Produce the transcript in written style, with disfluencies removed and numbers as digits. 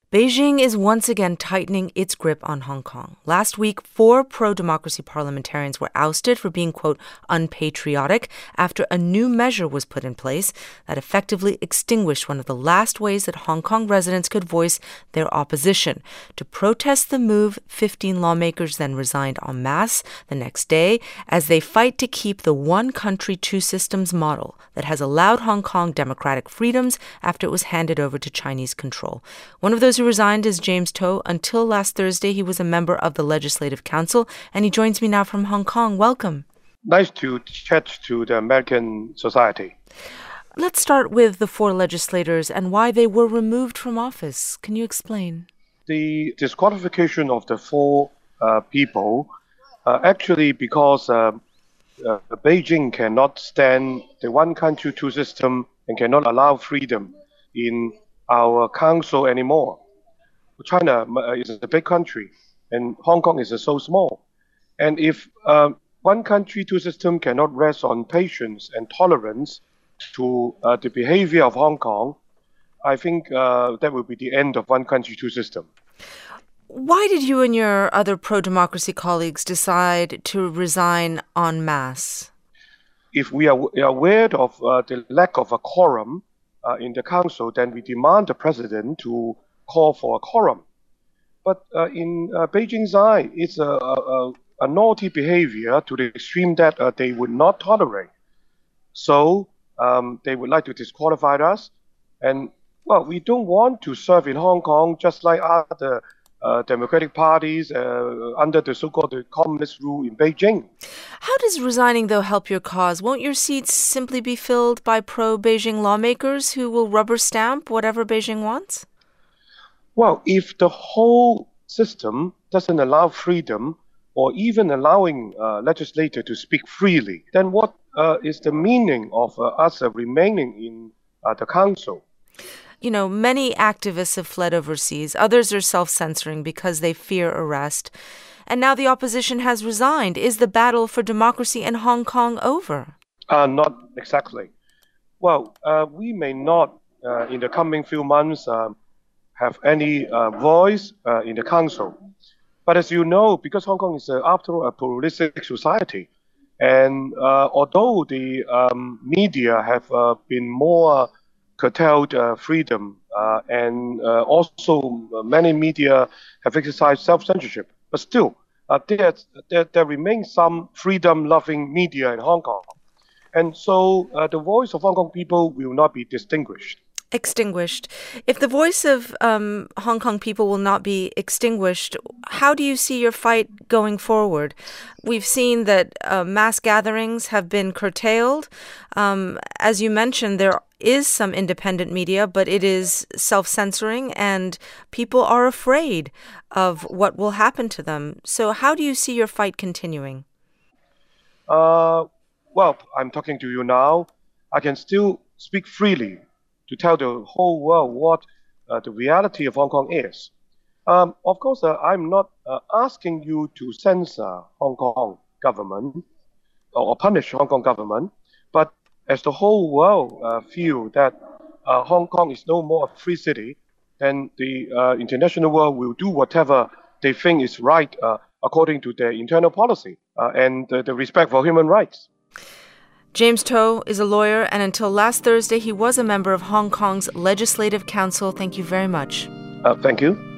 Beijing is once again tightening its grip on Hong Kong. Last week, 4 pro-democracy parliamentarians were ousted for being, quote, unpatriotic after a new measure was put in place that effectively extinguished one of the last ways that Hong Kong residents could voice their opposition. To protest the move, 15 lawmakers then resigned en masse the next day as they fight to keep the one country, two systems model that has allowed Hong Kong democratic freedoms after it was handed over to Chinese control. One of those who resigned is James To. Until last Thursday, he was a member of the Legislative Council, and he joins me now from Hong Kong. Welcome. Nice to chat to the American society. Let's start with the 4 legislators and why they were removed from office. Can you explain? The disqualification of the 4 people actually because Beijing cannot stand the one country, two system and cannot allow freedom in our council anymore. China is a big country, and Hong Kong is so small. And if one country, two system cannot rest on patience and tolerance to the behavior of Hong Kong, I think that will be the end of one country, two system. Why did you and your other pro-democracy colleagues decide to resign en masse? If we are aware of the lack of a quorum in the council, then we demand the president to call for a quorum. But in Beijing's eye, it's a naughty behavior to the extreme that they would not tolerate. So they would like to disqualify us. And, well, we don't want to serve in Hong Kong just like other democratic parties under the so-called communist rule in Beijing. How does resigning, though, help your cause? Won't your seats simply be filled by pro-Beijing lawmakers who will rubber stamp whatever Beijing wants? Well, if the whole system doesn't allow freedom or even allowing legislators to speak freely, then what is the meaning of us remaining in the council? You know, many activists have fled overseas. Others are self-censoring because they fear arrest. And now the opposition has resigned. Is the battle for democracy in Hong Kong over? Not exactly. Well, we may not, in the coming few months, have any voice in the council. But as you know, because Hong Kong is, after all, a pluralistic society, and although the media have been more curtailed freedom, and also many media have exercised self-censorship, but still, there remains some freedom-loving media in Hong Kong. And so the voice of Hong Kong people will not be Extinguished. If the voice of Hong Kong people will not be extinguished, how do you see your fight going forward? We've seen that mass gatherings have been curtailed. As you mentioned, there is some independent media, but it is self-censoring and people are afraid of what will happen to them. So how do you see your fight continuing? Well, I'm talking to you now. I can still speak freely to tell the whole world what the reality of Hong Kong is. Of course, I'm not asking you to censor Hong Kong government or punish Hong Kong government, but as the whole world feel that Hong Kong is no more a free city, then the international world will do whatever they think is right according to their internal policy and the respect for human rights. James To is a lawyer, and until last Thursday, he was a member of Hong Kong's Legislative Council. Thank you very much. Thank you.